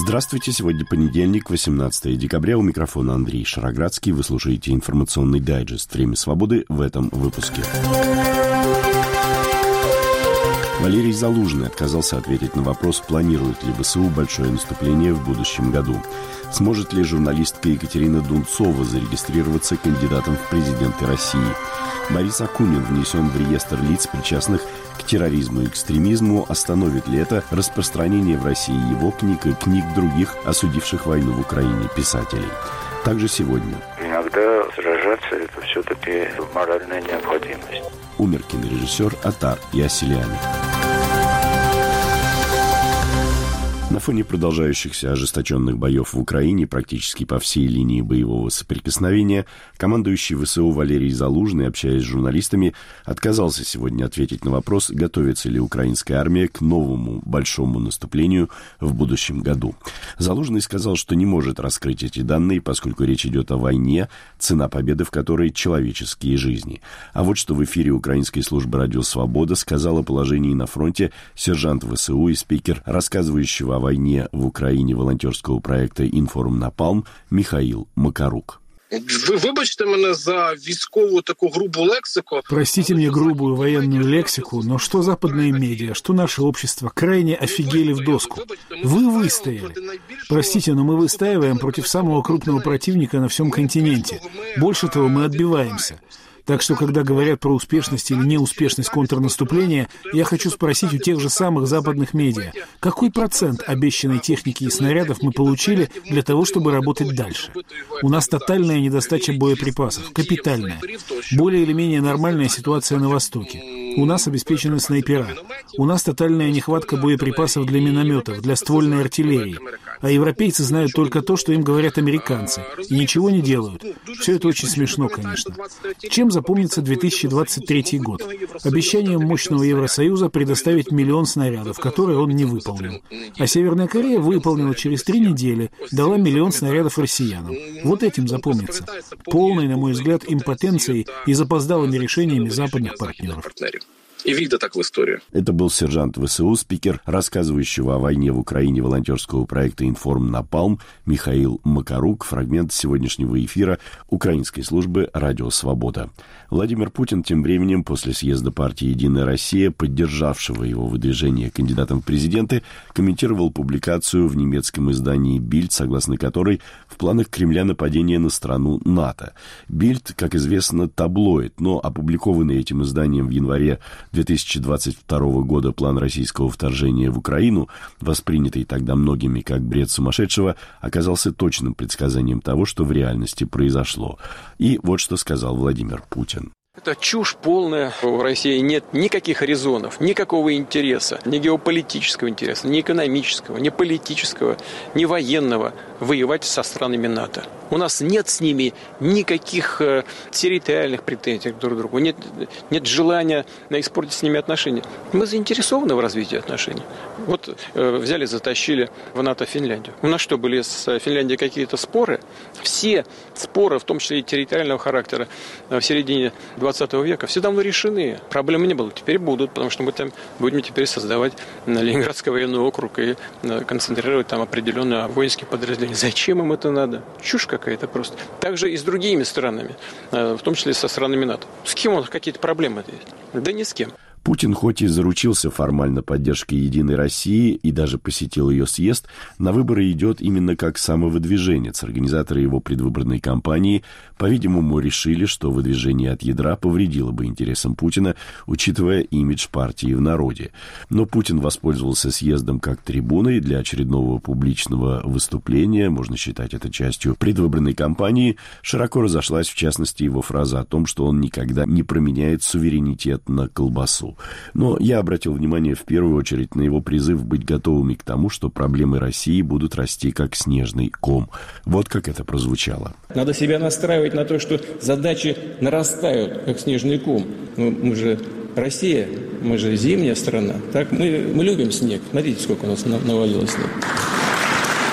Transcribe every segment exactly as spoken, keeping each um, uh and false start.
Здравствуйте, сегодня понедельник, восемнадцатое декабря, у микрофона Андрей Шароградский. Вы слушаете информационный дайджест «Время свободы» в этом выпуске. Валерий Залужный отказался ответить на вопрос, планирует ли ВСУ большое наступление в будущем году. Сможет ли журналистка Екатерина Дунцова зарегистрироваться кандидатом в президенты России? Борис Акунин внесен в реестр лиц, причастных к терроризму и экстремизму. Остановит ли это распространение в России его книг и книг других, осудивших войну в Украине, писателей? Также сегодня. Иногда сражаться – это все-таки моральная необходимость. Умер кинорежиссер Атар Ясселяни. На фоне продолжающихся ожесточенных боев в Украине практически по всей линии боевого соприкосновения командующий ВСУ Валерий Залужный, общаясь с журналистами, отказался сегодня ответить на вопрос, готовится ли украинская армия к новому большому наступлению в будущем году. Залужный сказал, что не может раскрыть эти данные, поскольку речь идет о войне, цена победы в которой человеческие жизни. А вот что в эфире украинской службы «Радио Свобода» сказал о положении на фронте сержант ВСУ и спикер рассказывающего о войне в Украине волонтерского проекта «Інформ Напалм» Михаил Макарук. Ви вибачте мене за військову такую грубую лексику. Простите мне грубую военную лексику, но что западные медиа, что наше общество крайне офигели в доску. Вы выстояли. Простите, но мы выстаиваем против самого крупного противника на всем континенте. Больше того, мы отбиваемся. Так что, когда говорят про успешность или неуспешность контрнаступления, я хочу спросить у тех же самых западных медиа, какой процент обещанной техники и снарядов мы получили для того, чтобы работать дальше? У нас тотальная недостача боеприпасов, капитальная. Более или менее нормальная ситуация на Востоке. У нас обеспечены снайпера. У нас тотальная нехватка боеприпасов для минометов, для ствольной артиллерии. А европейцы знают только то, что им говорят американцы, и ничего не делают. Все это очень смешно, конечно. Чем запомнится две тысячи двадцать третий год? Обещанием мощного Евросоюза предоставить миллион снарядов, которые он не выполнил. А Северная Корея выполнила через три недели, дала миллион снарядов россиянам. Вот этим запомнится. Полной, на мой взгляд, импотенцией и запоздалыми решениями западных партнеров. И вийде так в историю. Это был сержант ВСУ, спикер рассказывающего о войне в Украине волонтерского проекта «Інформ Напалм» Михаил Макарук, фрагмент сегодняшнего эфира украинской службы «Радио Свобода». Владимир Путин тем временем после съезда партии «Единая Россия», поддержавшего его выдвижение кандидатом в президенты, комментировал публикацию в немецком издании «Бильд», согласно которой в планах Кремля нападение на страну НАТО. «Бильд», как известно, таблоид, но опубликованный этим изданием в январе две тысячи двадцать второго года план российского вторжения в Украину, воспринятый тогда многими как бред сумасшедшего, оказался точным предсказанием того, что в реальности произошло. И вот что сказал Владимир Путин. Это чушь полная. В России нет никаких резонов, никакого интереса, ни геополитического интереса, ни экономического, ни политического, ни военного воевать со странами НАТО. У нас нет с ними никаких э, территориальных претензий друг к другу, нет, нет желания испортить с ними отношения. Мы заинтересованы в развитии отношений. Вот э, взяли, затащили в НАТО Финляндию. У нас что, были с Финляндией какие-то споры? Все споры, в том числе и территориального характера, в середине двадцатого века, все давно решены. Проблем не было. Теперь будут, потому что мы там будем теперь создавать Ленинградский военный округ и концентрировать там определенные воинские подразделения. Зачем им это надо? Чушь какая-то просто. Также и с другими странами, в том числе со странами НАТО. С кем у нас какие-то проблемы есть? Да ни с кем. Путин хоть и заручился формально поддержкой «Единой России» и даже посетил ее съезд, на выборы идет именно как самовыдвиженец. Организаторы его предвыборной кампании, по-видимому, решили, что выдвижение от ядра повредило бы интересам Путина, учитывая имидж партии в народе. Но Путин воспользовался съездом как трибуной для очередного публичного выступления, можно считать это частью предвыборной кампании. Широко разошлась, в частности, его фраза о том, что он никогда не променяет суверенитет на колбасу. Но я обратил внимание в первую очередь на его призыв быть готовыми к тому, что проблемы России будут расти как снежный ком. Вот как это прозвучало. Надо себя настраивать на то, что задачи нарастают, как снежный ком. Мы, мы же Россия, мы же зимняя страна. Так? Мы, мы любим снег. Смотрите, сколько у нас навалилось снег.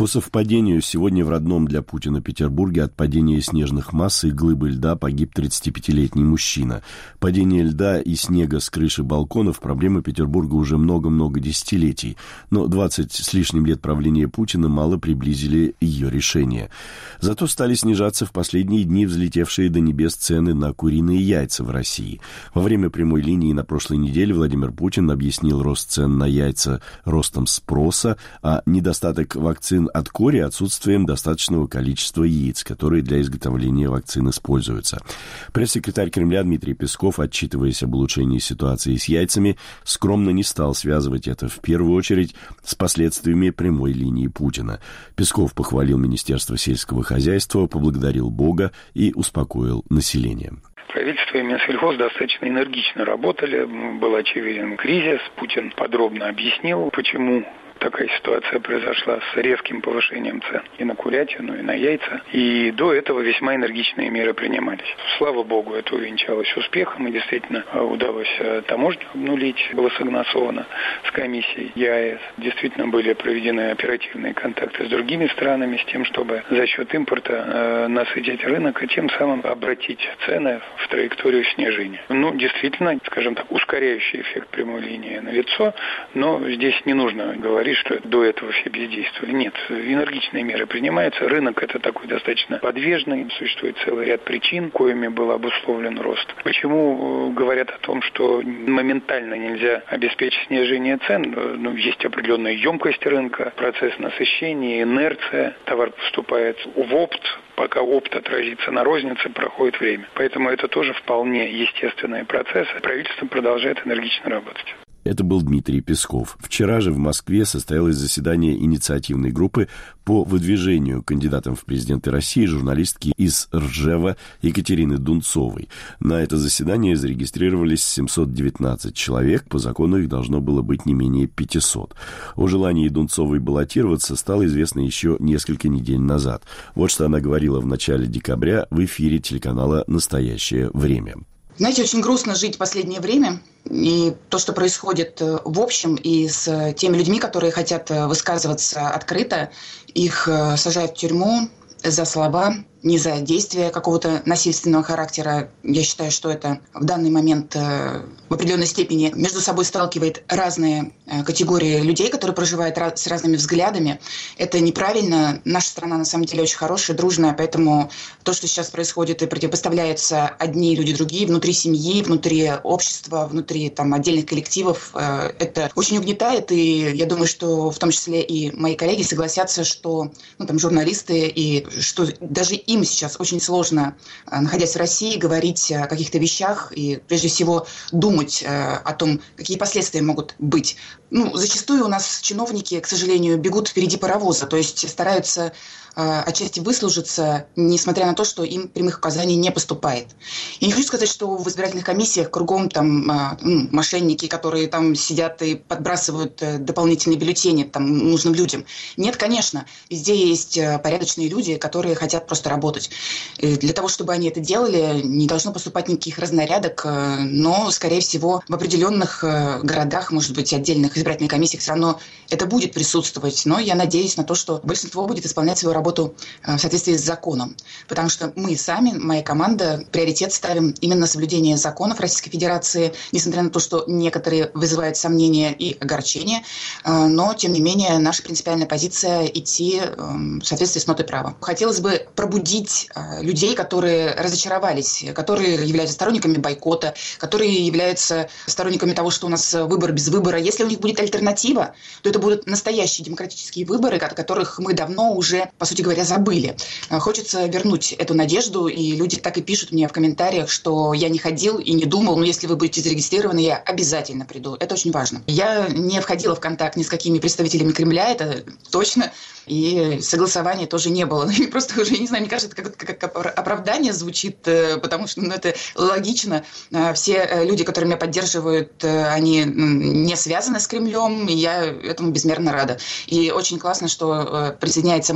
По совпадению, сегодня в родном для Путина Петербурге от падения снежных масс и глыбы льда погиб тридцатипятилетний мужчина. Падение льда и снега с крыши балконов – проблема Петербурга уже много-много десятилетий, но двадцать с лишним лет правления Путина мало приблизили ее решение. Зато стали снижаться в последние дни взлетевшие до небес цены на куриные яйца в России. Во время прямой линии на прошлой неделе Владимир Путин объяснил рост цен на яйца ростом спроса, а недостаток вакцин от кори отсутствием достаточного количества яиц, которые для изготовления вакцин используются. Пресс-секретарь Кремля Дмитрий Песков, отчитываясь об улучшении ситуации с яйцами, скромно не стал связывать это в первую очередь с последствиями прямой линии Путина. Песков похвалил Министерство сельского хозяйства, поблагодарил Бога и успокоил население. Правительство и Минсельхоз достаточно энергично работали, был очевиден кризис, Путин подробно объяснил, почему такая ситуация произошла с резким повышением цен и на курятину, и на яйца. И до этого весьма энергичные меры принимались. Слава богу, это увенчалось успехом, и действительно удалось таможню обнулить, было согласовано с комиссией ЕАЭС. Действительно были проведены оперативные контакты с другими странами с тем, чтобы за счет импорта э, насытить рынок и тем самым обратить цены в траекторию снижения. Ну, действительно, скажем так, ускоряющий эффект прямой линии налицо, но здесь не нужно говорить, что до этого все бездействовали. Нет, энергичные меры принимаются. Рынок это такой достаточно подвижный. Существует целый ряд причин, коими был обусловлен рост. Почему говорят о том, что моментально нельзя обеспечить снижение цен? Ну, есть определенная емкость рынка, процесс насыщения, инерция. Товар поступает в опт. Пока опт отразится на рознице, проходит время. Поэтому это тоже вполне естественные процессы. Правительство продолжает энергично работать. Это был Дмитрий Песков. Вчера же в Москве состоялось заседание инициативной группы по выдвижению кандидатом в президенты России журналистки из Ржева Екатерины Дунцовой. На это заседание зарегистрировались семьсот девятнадцать человек, по закону их должно было быть не менее пятьсот. О желании Дунцовой баллотироваться стало известно еще несколько недель назад. Вот что она говорила в начале декабря в эфире телеканала «Настоящее время». Знаете, очень грустно жить в последнее время. И то, что происходит в общем, и с теми людьми, которые хотят высказываться открыто, их сажают в тюрьму за слова, не за действия какого-то насильственного характера. Я считаю, что это в данный момент в определенной степени между собой сталкивает разные категории людей, которые проживают с разными взглядами. Это неправильно. Наша страна на самом деле очень хорошая, дружная, поэтому то, что сейчас происходит и противопоставляются одни люди другие внутри семьи, внутри общества, внутри там, отдельных коллективов, это очень угнетает. И я думаю, что в том числе и мои коллеги согласятся, что ну, там, журналисты, и что даже им Им сейчас очень сложно, находясь в России, говорить о каких-то вещах и, прежде всего, думать о том, какие последствия могут быть. Ну, зачастую у нас чиновники, к сожалению, бегут впереди паровоза, то есть стараются отчасти выслужиться, несмотря на то, что им прямых указаний не поступает. Я не хочу сказать, что в избирательных комиссиях кругом там ну, мошенники, которые там сидят и подбрасывают дополнительные бюллетени там, нужным людям. Нет, конечно. Везде есть порядочные люди, которые хотят просто работать. И для того, чтобы они это делали, не должно поступать никаких разнарядок, но, скорее всего, в определенных городах, может быть, отдельных избирательных комиссиях все равно это будет присутствовать. Но я надеюсь на то, что большинство будет исполнять свою работу работу в соответствии с законом. Потому что мы сами, моя команда, приоритет ставим именно на соблюдение законов Российской Федерации, несмотря на то, что некоторые вызывают сомнения и огорчения, но, тем не менее, наша принципиальная позиция идти в соответствии с нотой права. Хотелось бы пробудить людей, которые разочаровались, которые являются сторонниками бойкота, которые являются сторонниками того, что у нас выбор без выбора. Если у них будет альтернатива, то это будут настоящие демократические выборы, о которых мы давно уже, по сути говоря, забыли. Хочется вернуть эту надежду, и люди так и пишут мне в комментариях, что я не ходил и не думал, но если вы будете зарегистрированы, я обязательно приду. Это очень важно. Я не входила в контакт ни с какими представителями Кремля, это точно, и согласования тоже не было. Просто уже, не знаю, мне кажется, это как, как оправдание звучит, потому что ну, это логично. Все люди, которые меня поддерживают, они не связаны с Кремлем, и я этому безмерно рада. И очень классно, что присоединяется молодежь,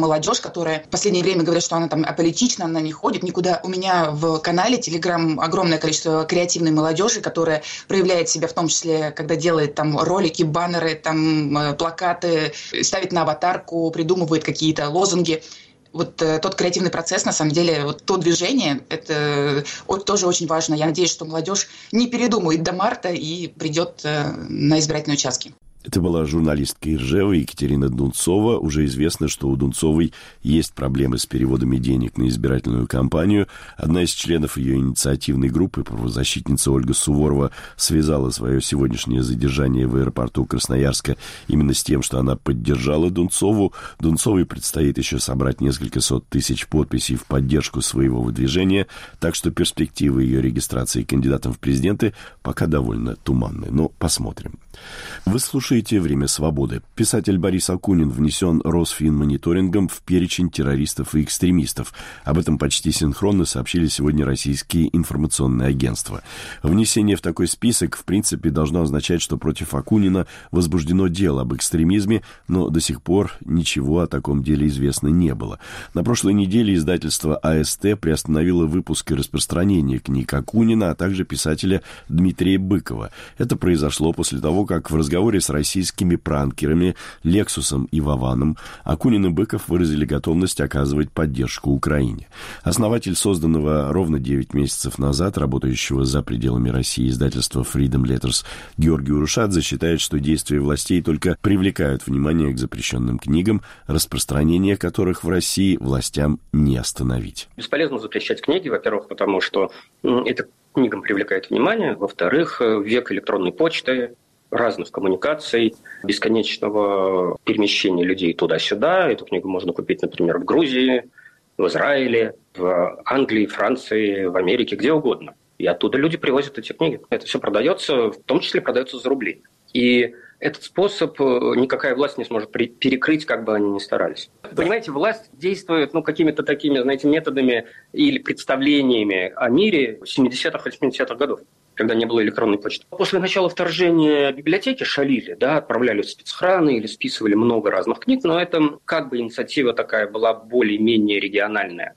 которая в последнее время говорит, что она там аполитична, она не ходит никуда. У меня в канале Telegram огромное количество креативной молодежи, которая проявляет себя в том числе, когда делает там ролики, баннеры, там плакаты, ставит на аватарку, придумывает какие-то лозунги. Вот э, тот креативный процесс, на самом деле, вот то движение, это вот, тоже очень важно. Я надеюсь, что молодежь не передумает до марта и придет э, на избирательные участки. Это была журналистка Ижева Екатерина Дунцова. Уже известно, что у Дунцовой есть проблемы с переводами денег на избирательную кампанию. Одна из членов ее инициативной группы, правозащитница Ольга Суворова, связала свое сегодняшнее задержание в аэропорту Красноярска именно с тем, что она поддержала Дунцову. Дунцовой предстоит еще собрать несколько сот тысяч подписей в поддержку своего выдвижения, так что перспективы ее регистрации кандидатом в президенты пока довольно туманны. Но посмотрим. Вы слушаете «Время свободы». Писатель Борис Акунин внесен Росфинмониторингом в перечень террористов и экстремистов. Об этом почти синхронно сообщили сегодня российские информационные агентства. Внесение в такой список, в принципе, должно означать, что против Акунина возбуждено дело об экстремизме, но до сих пор ничего о таком деле известно не было. На прошлой неделе издательство а эс тэ приостановило выпуск и распространение книг Акунина, а также писателя Дмитрия Быкова. Это произошло после того, как в разговоре с российскими пранкерами Лексусом и Вованом Акунин и Быков выразили готовность оказывать поддержку Украине. Основатель созданного ровно девять месяцев назад, работающего за пределами России издательства Freedom Letters Георгий Урушадзе считает, что действия властей только привлекают внимание к запрещенным книгам, распространение которых в России властям не остановить. Бесполезно запрещать книги, во-первых, потому что это книгам привлекает внимание, во-вторых, век электронной почты, разных коммуникаций, бесконечного перемещения людей туда-сюда. Эту книгу можно купить, например, в Грузии, в Израиле, в Англии, Франции, в Америке, где угодно. И оттуда люди привозят эти книги. Это все продается, в том числе продается за рубли. И этот способ никакая власть не сможет перекрыть, как бы они ни старались. Понимаете, власть действует ну, какими-то такими, знаете, методами или представлениями о мире семидесятых, восьмидесятых годов, когда не было электронной почты. После начала вторжения библиотеки шалили, да, отправляли в спецхраны или списывали много разных книг, но это как бы инициатива такая была более-менее региональная.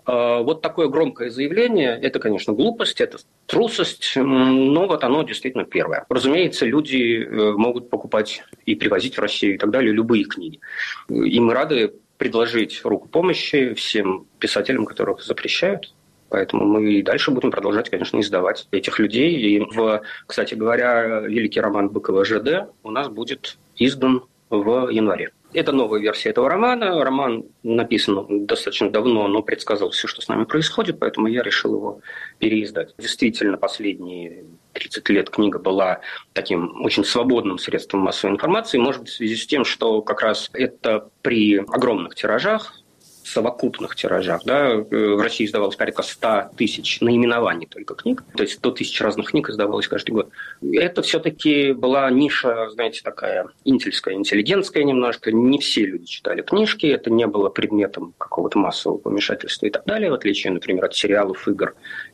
Вот такое громкое заявление, это, конечно, глупость, это трусость, но вот оно действительно первое. Разумеется, люди могут покупать и привозить в Россию и так далее любые книги. И мы рады предложить руку помощи всем писателям, которых запрещают. Поэтому мы и дальше будем продолжать, конечно, издавать этих людей. И, в, кстати говоря, великий роман Быкова «ЖД» у нас будет издан в январе. Это новая версия этого романа. Роман написан достаточно давно, но предсказал все, что с нами происходит, поэтому я решил его переиздать. Действительно, последние тридцать лет книга была таким очень свободным средством массовой информации, может быть, в связи с тем, что как раз это при огромных тиражах, совокупных тиражах, да, в России издавалось порядка ста тысяч наименований только книг, то есть сто тысяч разных книг издавалось каждый год. Это все-таки была ниша, знаете, такая интельская, интеллигентская немножко. Не все люди читали книжки, это не было предметом какого-то массового помешательства и так далее, в отличие, например, от сериалов, игр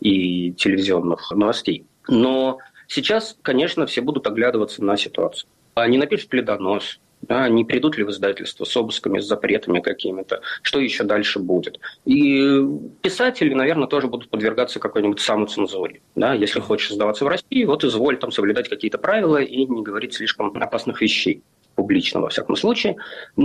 и телевизионных новостей. Но сейчас, конечно, все будут оглядываться на ситуацию. Они напишут ли донос, да, не придут ли в издательство с обысками, с запретами какими-то, что еще дальше будет. И писатели, наверное, тоже будут подвергаться какой-нибудь самоцензуре. Да? Если хочешь издаваться в России, вот изволь там соблюдать какие-то правила и не говорить слишком опасных вещей, публично во всяком случае.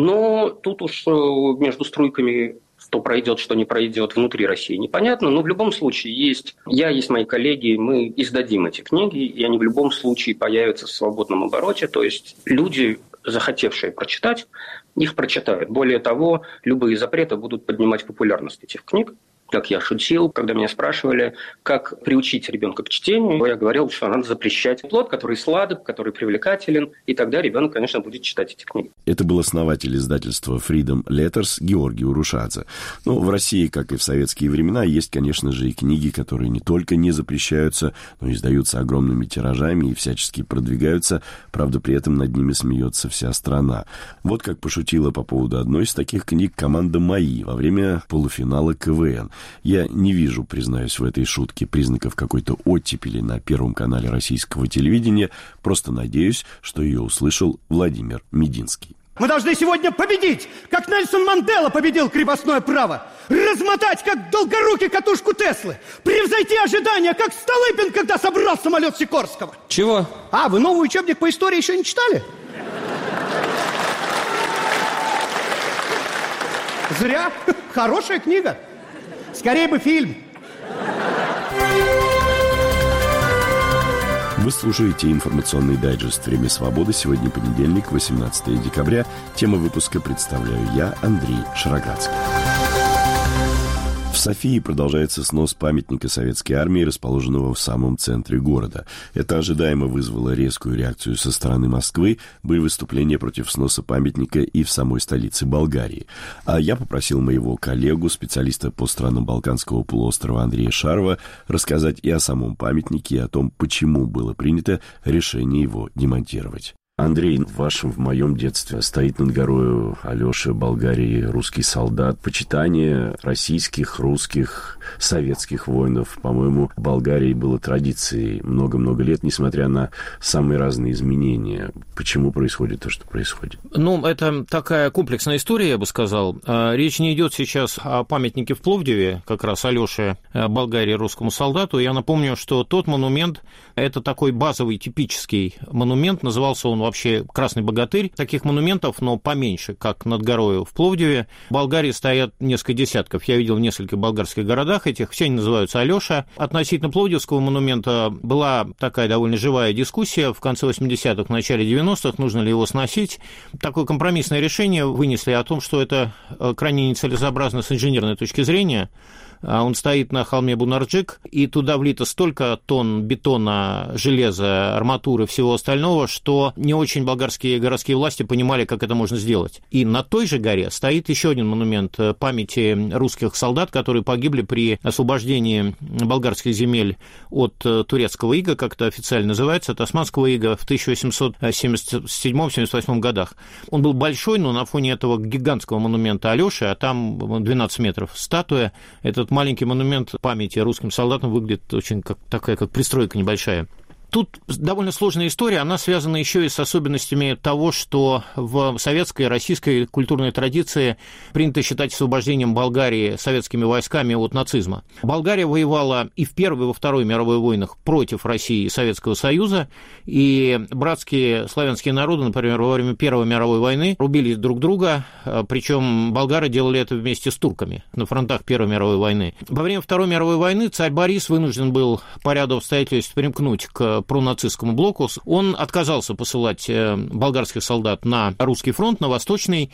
Но тут уж между струйками что пройдет, что не пройдет внутри России, непонятно. Но в любом случае есть я, есть мои коллеги, мы издадим эти книги, и они в любом случае появятся в свободном обороте. То есть люди, захотевшие прочитать, их прочитают. Более того, любые запреты будут поднимать популярность этих книг. Как я шутил, когда меня спрашивали, как приучить ребенка к чтению, я говорил, что надо запрещать плод, который сладок, который привлекателен, и тогда ребенок, конечно, будет читать эти книги. Это был основатель издательства Freedom Letters Георгий Урушадзе. Ну, в России, как и в советские времена, есть, конечно же, и книги, которые не только не запрещаются, но и издаются огромными тиражами и всячески продвигаются, правда, при этом над ними смеется вся страна. Вот как пошутила по поводу одной из таких книг команда «Мои» во время полуфинала ка вэ эн. Я не вижу, признаюсь, в этой шутке признаков какой-то оттепели на Первом канале российского телевидения, просто надеюсь, что ее услышал Владимир Мединский. Мы должны сегодня победить, как Нельсон Мандела победил крепостное право. Размотать, как Долгорукий, катушку Теслы. Превзойти ожидания, как Столыпин, когда собрал самолет Сикорского. Чего? А, вы новый учебник по истории еще не читали? Зря. Хорошая книга. Скорее бы фильм. Вы слушаете информационный дайджест «Время свободы». Сегодня понедельник, восемнадцатое декабря. Тема выпуска представляю я, Андрей Шароградский. В Софии продолжается снос памятника советской армии, расположенного в самом центре города. Это ожидаемо вызвало резкую реакцию со стороны Москвы. Были выступления против сноса памятника и в самой столице Болгарии. А я попросил моего коллегу, специалиста по странам Балканского полуострова Андрея Шарова, рассказать и о самом памятнике, и о том, почему было принято решение его демонтировать. Андрей, в вашем, в моем детстве стоит над горою Алеша, Болгарии, русский солдат. Почитание российских, русских, советских воинов, по-моему, в Болгарии было традицией много-много лет, несмотря на самые разные изменения. Почему происходит то, что происходит? Ну, это такая комплексная история, я бы сказал. Речь не идет сейчас о памятнике в Пловдиве, как раз Алёше, Болгарии, русскому солдату. Я напомню, что тот монумент – это такой базовый, типический монумент, назывался он вообще «Красный богатырь». Таких монументов, но поменьше, как над горою в Пловдиве. В Болгарии стоят несколько десятков. Я видел в нескольких болгарских городах этих. Все они называются Алёша. Относительно Пловдивского монумента была такая довольно живая дискуссия в конце восьмидесятых, в начале девяностых, нужно ли его сносить. Такое компромиссное решение вынесли о том, что это крайне нецелесообразно с инженерной точки зрения. Он стоит на холме Бунарджик, и туда влито столько тонн бетона, железа, арматуры, всего остального, что не очень болгарские городские власти понимали, как это можно сделать. И на той же горе стоит еще один монумент памяти русских солдат, которые погибли при освобождении болгарских земель от турецкого ига, как это официально называется, от османского ига в тысяча восемьсот семьдесят седьмом — семьдесят восьмом годах. Он был большой, но на фоне этого гигантского монумента Алёши, а там двенадцать метров статуя, этот маленький монумент памяти русским солдатам выглядит очень как такая, как пристройка небольшая. Тут довольно сложная история, она связана еще и с особенностями того, что в советской и российской культурной традиции принято считать освобождением Болгарии советскими войсками от нацизма. Болгария воевала и в Первой, и во Второй мировой войнах против России и Советского Союза, и братские славянские народы, например, во время Первой мировой войны рубили друг друга, причем болгары делали это вместе с турками на фронтах Первой мировой войны. Во время Второй мировой войны царь Борис вынужден был по ряду обстоятельств примкнуть к пронацистскому блоку. Он отказался посылать болгарских солдат на русский фронт, на восточный,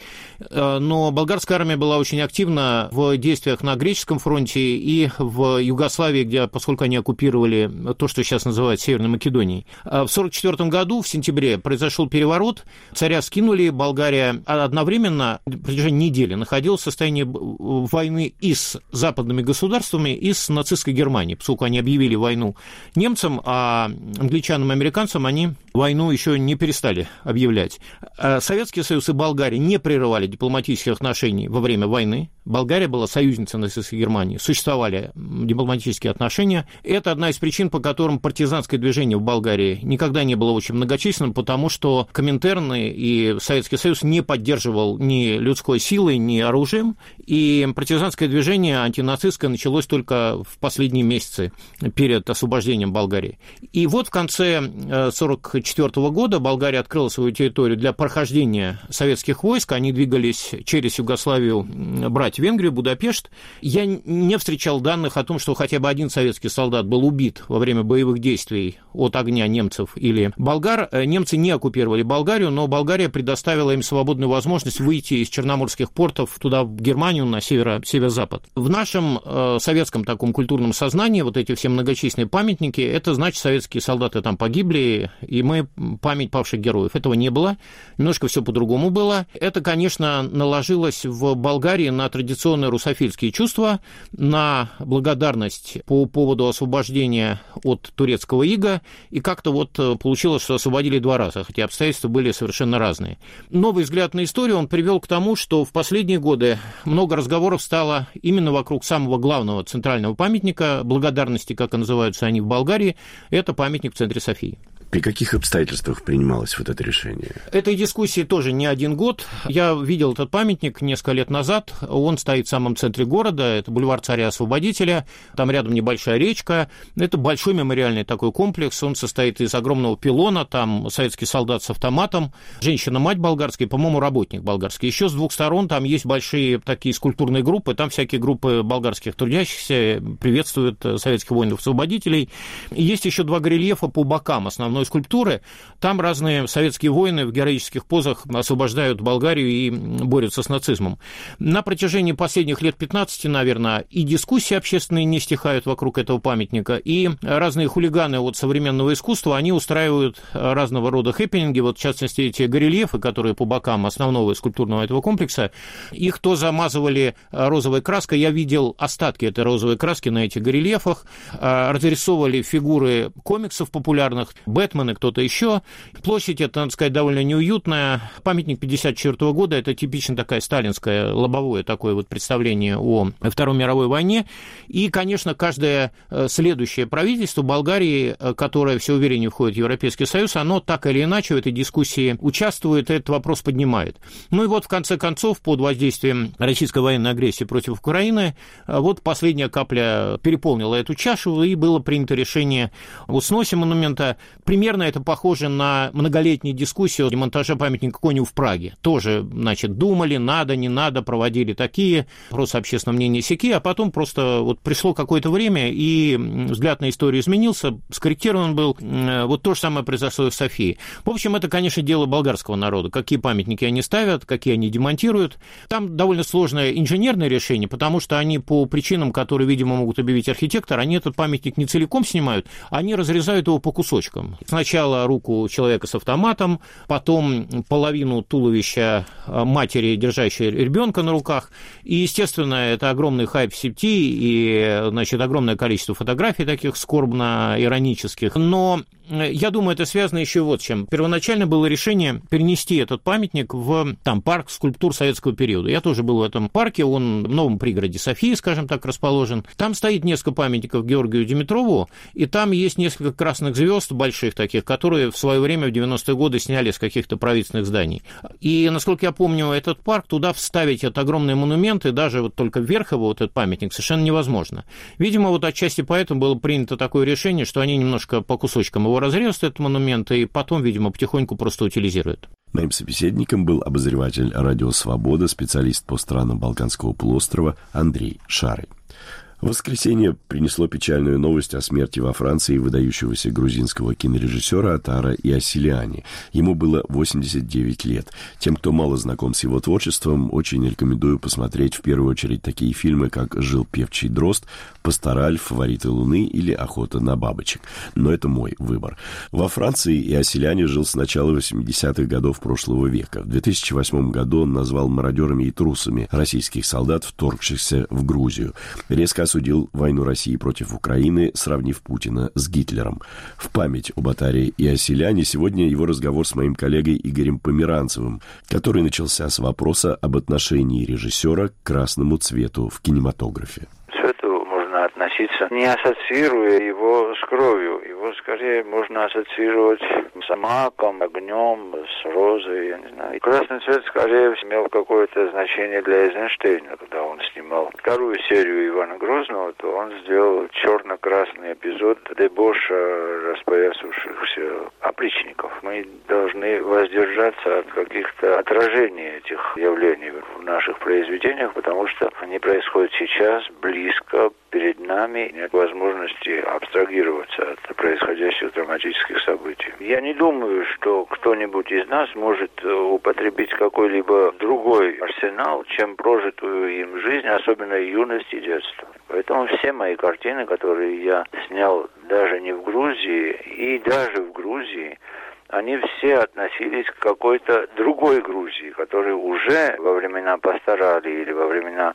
но болгарская армия была очень активна в действиях на греческом фронте и в Югославии, где, поскольку они оккупировали то, что сейчас называют Северной Македонией. В сорок четвёртом году, в сентябре, произошел переворот, царя скинули, Болгария одновременно в протяжении недели находилась в состоянии войны и с западными государствами, и с нацистской Германией, поскольку они объявили войну немцам, а англичанам и американцам они войну еще не перестали объявлять. Советский Союз и Болгария не прерывали дипломатических отношений во время войны. Болгария была союзницей нацистской Германии. Существовали дипломатические отношения. Это одна из причин, по которым партизанское движение в Болгарии никогда не было очень многочисленным, потому что Коминтерн и Советский Союз не поддерживал ни людской силой, ни оружием. И партизанское движение антинацистское началось только в последние месяцы перед освобождением Болгарии. И вот в конце сорок четвёртого года Болгария открыла свою территорию для прохождения советских войск. Они двигались через Югославию брать Венгрию, Будапешт. Я не встречал данных о том, что хотя бы один советский солдат был убит во время боевых действий от огня немцев или болгар. Немцы не оккупировали Болгарию, но Болгария предоставила им свободную возможность выйти из черноморских портов туда, в Германию, на северо, северо-запад. В нашем э, советском таком культурном сознании вот эти все многочисленные памятники, это значит, советские солдаты там погибли, и мы память павших героев. Этого не было. Немножко все по-другому было. Это, конечно, наложилось в Болгарии на традиционные русофильские чувства, на благодарность по поводу освобождения от турецкого ига, и как-то вот получилось, что освободили два раза, хотя обстоятельства были совершенно разные. Новый взгляд на историю, он привел к тому, что в последние годы много разговоров стало именно вокруг самого главного центрального памятника благодарности, как и называются они в Болгарии, это памятник в центре Софии. При каких обстоятельствах принималось вот это решение? Этой дискуссии тоже не один год. Я видел этот памятник несколько лет назад. Он стоит в самом центре города. Это бульвар Царя-Освободителя. Там рядом небольшая речка. Это большой мемориальный такой комплекс. Он состоит из огромного пилона. Там советский солдат с автоматом. Женщина-мать болгарская, по-моему, работник болгарский. Еще с двух сторон там есть большие такие скульптурные группы. Там всякие группы болгарских трудящихся приветствуют советских воинов-освободителей. И есть еще два горельефа по бокам основной скульптуры. Там разные советские воины в героических позах освобождают Болгарию и борются с нацизмом. На протяжении последних лет пятнадцати, наверное, и дискуссии общественные не стихают вокруг этого памятника, и разные хулиганы от современного искусства, они устраивают разного рода хэппининги, вот в частности эти горельефы, которые по бокам основного скульптурного этого комплекса, их то замазывали розовой краской, я видел остатки этой розовой краски на этих горельефах, разрисовывали фигуры комиксов популярных, Бэтмен и кто-то еще. Площадь, это, надо сказать, довольно неуютная. Памятник пятьдесят четвёртого года, это типично такая сталинская, лобовое такое вот представление о Второй мировой войне. И, конечно, каждое следующее правительство Болгарии, которое все увереннее входит в Европейский Союз, оно так или иначе в этой дискуссии участвует, этот вопрос поднимает. Ну и вот, в конце концов, под воздействием российской военной агрессии против Украины, вот последняя капля переполнила эту чашу, и было принято решение о сносе монумента. Примерно это похоже на многолетнюю дискуссию о демонтаже памятника Коню в Праге. Тоже, значит, думали, надо, не надо, проводили такие, просто общественное мнение сяки, а потом просто вот пришло какое-то время, и взгляд на историю изменился, скорректирован был. Вот то же самое произошло и в Софии. В общем, это, конечно, дело болгарского народа. Какие памятники они ставят, какие они демонтируют. Там довольно сложное инженерное решение, потому что они по причинам, которые, видимо, могут объявить архитектор, они этот памятник не целиком снимают, они разрезают его по кусочкам. Сначала руку человека с автоматом, потом половину туловища матери, держащей ребенка на руках. И, естественно, это огромный хайп в сети и, значит, огромное количество фотографий таких скорбно-иронических. Но я думаю, это связано еще вот с чем. Первоначально было решение перенести этот памятник в там, парк скульптур советского периода. Я тоже был в этом парке, он в новом пригороде Софии, скажем так, расположен. Там стоит несколько памятников Георгию Димитрову, и там есть несколько красных звезд больших таких, которые в свое время в девяностые годы сняли с каких-то правительственных зданий. И, насколько я помню, этот парк, туда вставить этот огромный монумент, и даже вот только вверх его, вот этот памятник, совершенно невозможно. Видимо, вот отчасти поэтому было принято такое решение, что они немножко по кусочкам его разрежут, этот монумент, и потом, видимо, потихоньку просто утилизируют. Моим собеседником был обозреватель «Радио Свобода», специалист по странам Балканского полуострова Андрей Шарый. В воскресенье принесло печальную новость о смерти во Франции выдающегося грузинского кинорежиссера Атара Иосилиани. Ему было восемьдесят девять лет. Тем, кто мало знаком с его творчеством, очень рекомендую посмотреть в первую очередь такие фильмы, как «Жил певчий дрозд», «Пастораль», «Фавориты Луны» или «Охота на бабочек». Но это мой выбор. Во Франции Иосилиани жил с начала восьмидесятых годов прошлого века. В две тысячи восьмом году он назвал мародерами и трусами российских солдат, вторгшихся в Грузию. Резко осудил войну России против Украины, сравнив Путина с Гитлером. В память об Атаре Иосилиани сегодня его разговор с моим коллегой Игорем Померанцевым, который начался с вопроса об отношении режиссера к красному цвету в кинематографе. Относиться, не ассоциируя его с кровью. Его скорее можно ассоциировать с маком, огнем, с розой, я не знаю. Красный цвет скорее имел какое-то значение для Эйзенштейна. Когда он снимал вторую серию Ивана Грозного, то он сделал черно-красный эпизод дебоша распоясавшихся опричников. Мы должны воздержаться от каких-то отражений этих явлений в наших произведениях, потому что они происходят сейчас, близко, перед нами, нет возможности абстрагироваться от происходящих драматических событий. Я не думаю, что кто-нибудь из нас может употребить какой-либо другой арсенал, чем прожитую им жизнь, особенно юность и детство. Поэтому все мои картины, которые я снял даже не в Грузии, и даже в Грузии, они все относились к какой-то другой Грузии, которая уже во времена Пасторали или во времена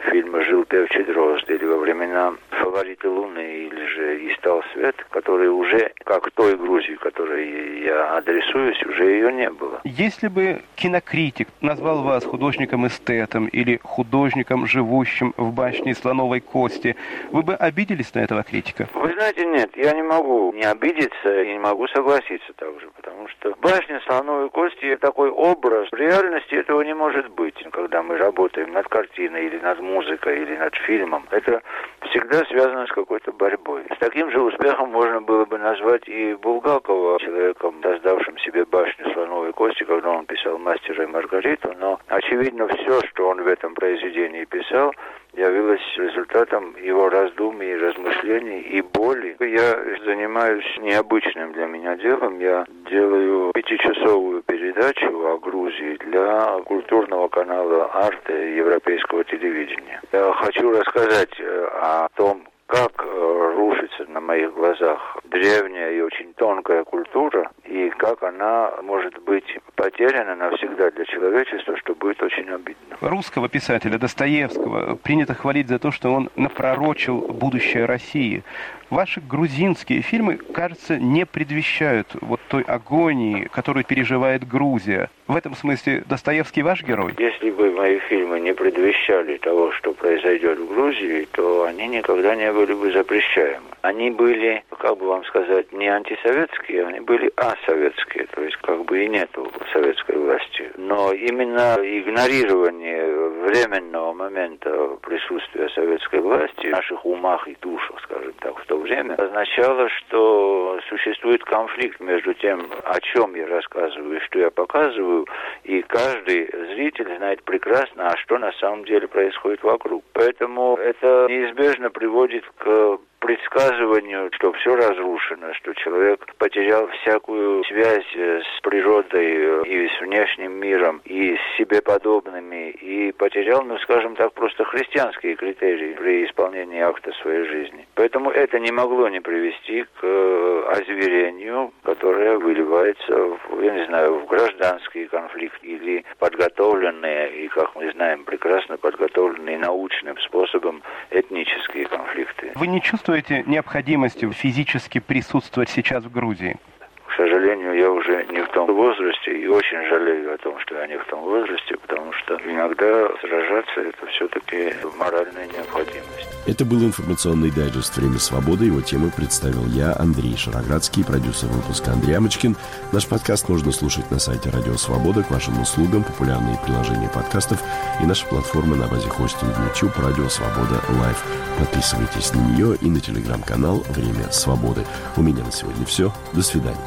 фильма «Жил певчий дрозд», или во времена «Фавориты Луны», или же «И стал свет», которые уже, как той Грузии, которой я адресуюсь, уже ее не было. Если бы кинокритик назвал вас художником-эстетом или художником, живущим в башне слоновой кости, вы бы обиделись на этого критика? Вы знаете, нет, я не могу не обидеться и не могу согласиться также, потому что башня слоновой кости – такой образ. В реальности этого не может быть, когда мы работаем над картиной или над музыкой или над фильмом. Это всегда связано с какой-то борьбой. С таким же успехом можно было бы назвать и Булгакова человеком, создавшим себе башню слоновой кости, когда он писал «Мастера и Маргариту», но, очевидно, все, что он в этом произведении писал, явилось результатом его раздумий, размышлений и боли. Я занимаюсь необычным для меня делом. Я делаю пятичасовую передачу о Грузии для культурного канала «Арте» европейского телевидения. Я хочу рассказать о том, как рушится на моих глазах древняя и очень тонкая культура, и как она может быть потеряна навсегда для человечества, что будет очень обидно. Русского писателя Достоевского принято хвалить за то, что он напророчил будущее России. Ваши грузинские фильмы, кажется, не предвещают вот той агонии, которую переживает Грузия. В этом смысле Достоевский ваш герой? Если бы мои фильмы не предвещали того, что произойдет в Грузии, то они никогда не были бы запрещаемы. Они были, как бы вам сказать, не антисоветские, они были асоветские, то есть как бы и нету советской власти. Но именно игнорирование временного момента присутствия советской власти в наших умах и душах, скажем так, в то время, означало, что существует конфликт между тем, о чем я рассказываю и что я показываю, и каждый зритель знает прекрасно, а что на самом деле происходит вокруг. Поэтому это неизбежно приводит к предсказыванию, что все разрушено, что человек потерял всякую связь с природой и с внешним миром, и с себе подобными, и потерял, ну, скажем так, просто христианские критерии при исполнении акта своей жизни. Поэтому это не могло не привести к озверению, которое выливается, в, я не знаю, в гражданский конфликт или подготовленные, и, как мы знаем, прекрасно подготовленные научным способом этнические конфликты. Вы не чувствуете необходимости физически присутствовать сейчас в Грузии? К сожалению, я уже не в том возрасте и очень жалею о том, что я не в том возрасте, потому что иногда сражаться – это все-таки моральная необходимость. Это был информационный дайджест «Время свободы». Его темы представил я, Андрей Шароградский, продюсер выпуска Андрей Амочкин. Наш подкаст можно слушать на сайте «Радио Свобода», к вашим услугам популярные приложения подкастов и наша платформа на базе хостинга YouTube «Радио Свобода Лайв». Подписывайтесь на нее и на телеграм-канал «Время свободы». У меня на сегодня все. До свидания.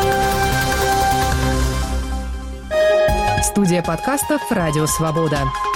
Студия подкастов «Радио Свобода».